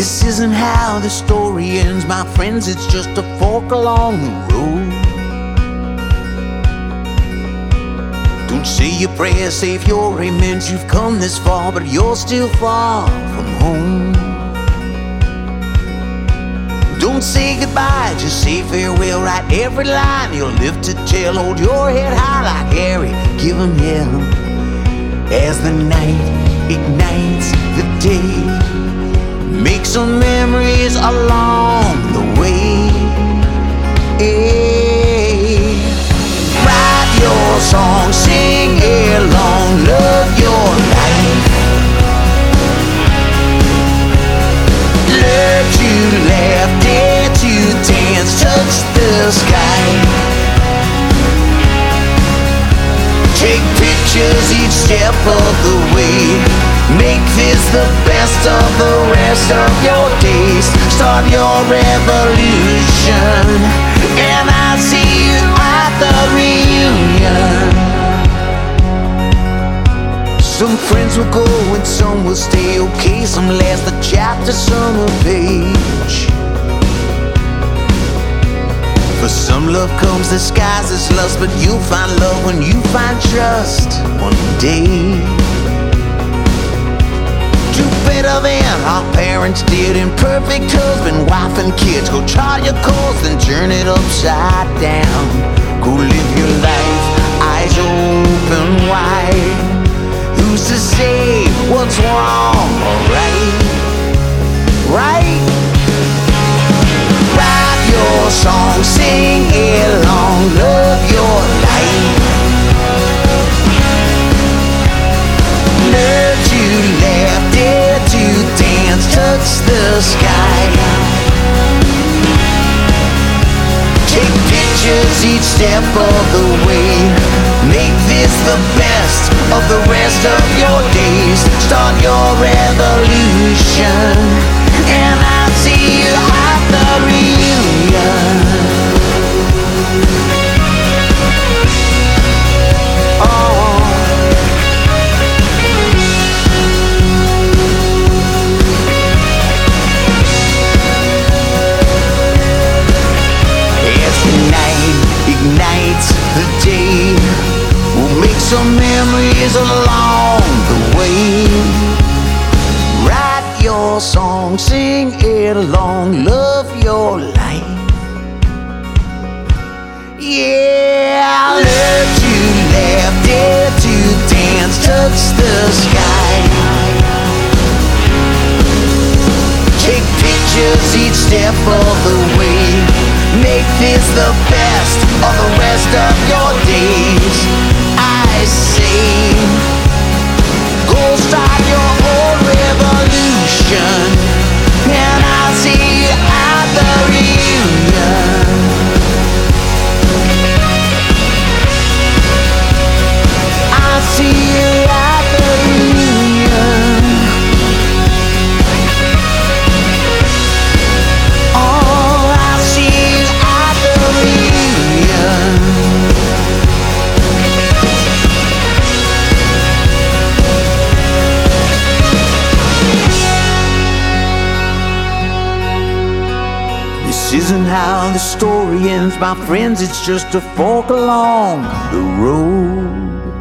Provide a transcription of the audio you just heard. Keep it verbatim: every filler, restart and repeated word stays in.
This isn't how the story ends, my friends, it's just a fork along the road. Don't say your prayers, save your amens. You've come this far, but you're still far from home. Don't say goodbye, just say farewell. Write every line you'll live to tell. Hold your head high like Harry, give 'em hell. As the night ignites the day, make some memories along the way. Hey. Write your song, sing along, love your life. Learn to laugh, dare to dance, touch the sky. Take pictures each step of the way. Make this the best of the rest of your days. Start your revolution, and I'll see you at the reunion. Some friends will go and some will stay. Okay, some last a chapter, some a page. For some love comes disguised as lust, but you'll find love when you find trust one day. Do better than our parents did. Imperfect husband, wife and kids. Go chart your course, then turn it upside down. Go live your life, eyes open wide. Who's to say what's wrong or right? Right? Write your song, sing along, love your life. Learn to laugh, dare to dance, touch the sky. Take pictures each step of the way. Make this the best of the rest of your days. Start your revolution, and I'll see you at the reunion. Oh. As the night ignites the day, we'll make some memories along the way. Write your song, sing it along, love your life. Yeah, learn to laugh, dare to dance, touch the sky. Take pictures each step of the way. Make this the best of the rest of your days. I say, go start your own revolution, and I'll see you at the reunion. I'll see you at the reunion. Oh, I'll see you at the reunion. This isn't how the story ends, my friends, it's just a fork along the road.